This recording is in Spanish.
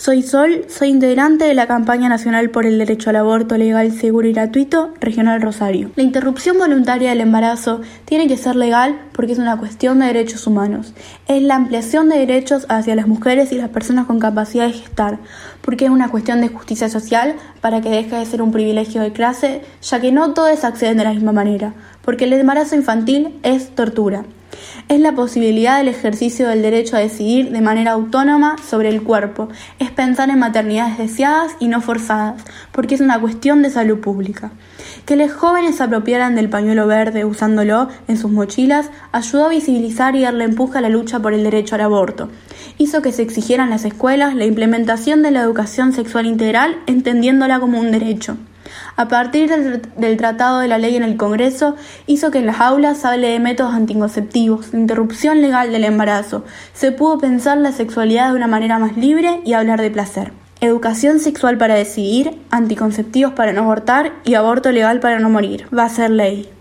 Soy Sol, soy integrante de la campaña nacional por el derecho al aborto legal, seguro y gratuito, Regional Rosario. La interrupción voluntaria del embarazo tiene que ser legal porque es una cuestión de derechos humanos. Es la ampliación de derechos hacia las mujeres y las personas con capacidad de gestar, porque es una cuestión de justicia social para que deje de ser un privilegio de clase, ya que no todos acceden de la misma manera, porque el embarazo infantil es tortura. Es la posibilidad del ejercicio del derecho a decidir de manera autónoma sobre el cuerpo. Es pensar en maternidades deseadas y no forzadas, porque es una cuestión de salud pública. Que los jóvenes se apropiaran del pañuelo verde usándolo en sus mochilas ayudó a visibilizar y darle empuje a la lucha por el derecho al aborto. Hizo que se exigiera en las escuelas la implementación de la educación sexual integral, entendiéndola como un derecho. A partir del tratado de la ley en el Congreso, hizo que en las aulas se hable de métodos anticonceptivos, de interrupción legal del embarazo. Se pudo pensar la sexualidad de una manera más libre y hablar de placer. Educación sexual para decidir, anticonceptivos para no abortar y aborto legal para no morir. Va a ser ley.